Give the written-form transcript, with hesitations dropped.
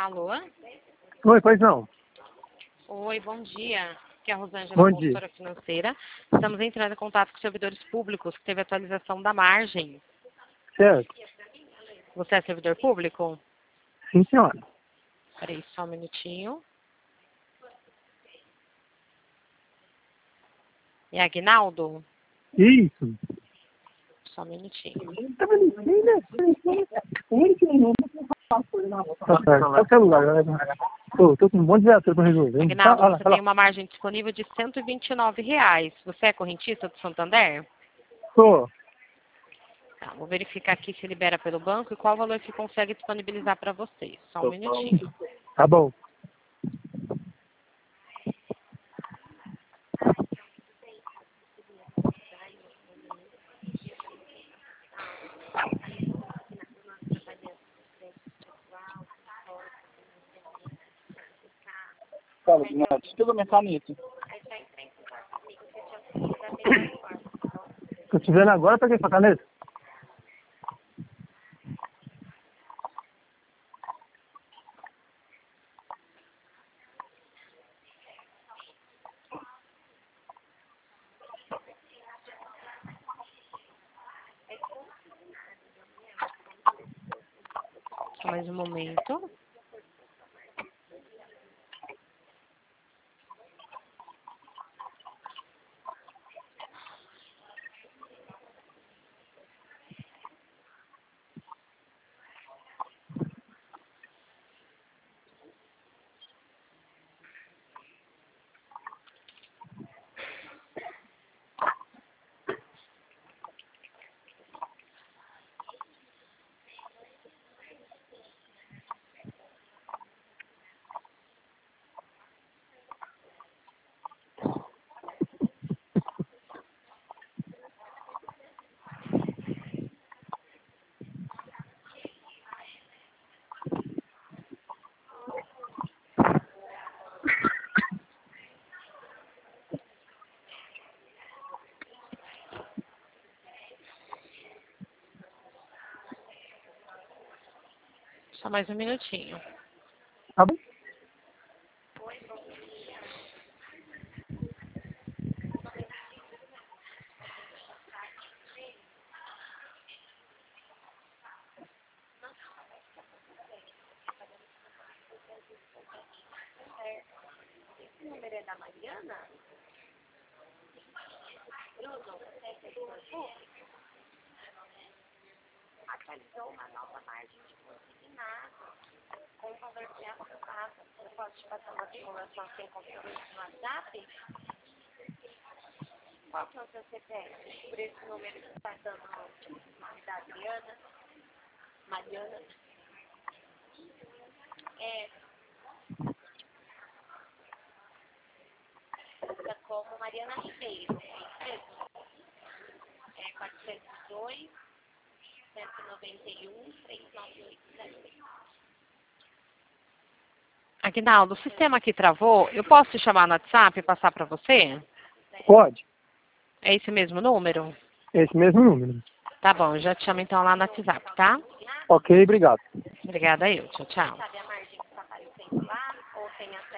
Alô? Oi, pois não. Oi, bom dia. Aqui é a Rosângela, Bom dia. consultora financeira. Estamos entrando em contato com servidores públicos, que teve atualização da margem. Certo. Você é servidor público? Sim, senhora. Peraí, só um minutinho. É Aguinaldo? Isso. Só um minutinho. Tá certo. Qual celular? Tô com um monte de viatura pra resolver. Aguinaldo, Olha lá, você olha tem lá. uma margem disponível de R$ 129. Você é correntista do Santander? Tô. Tá, vou verificar aqui se libera pelo banco e qual valor que consegue disponibilizar para vocês. Só um minutinho. Tá bom. Fala, Guilherme. Explica minha caneta. Tô te vendo agora, pra quê? Pra caneta? Só mais um momento. Só mais um minutinho. Tá bom. Esse número é da Mariana? Atualizou uma nova margem de consignado com o valor que é aprovado. Eu posso te passar uma simulação sem compromisso no WhatsApp? Qual que é o seu CPF? Por esse número que está dando o nome da Adriana. Mariana. Fica como Mariana Ribeiro. É 402 191 398. Aguinaldo, o sistema aqui travou. Eu posso te chamar no WhatsApp e passar para você? Pode. É esse mesmo número? Esse mesmo número. Tá bom, eu já te chamo então lá no WhatsApp, tá? Ok, obrigado. Obrigada eu. Tchau, tchau.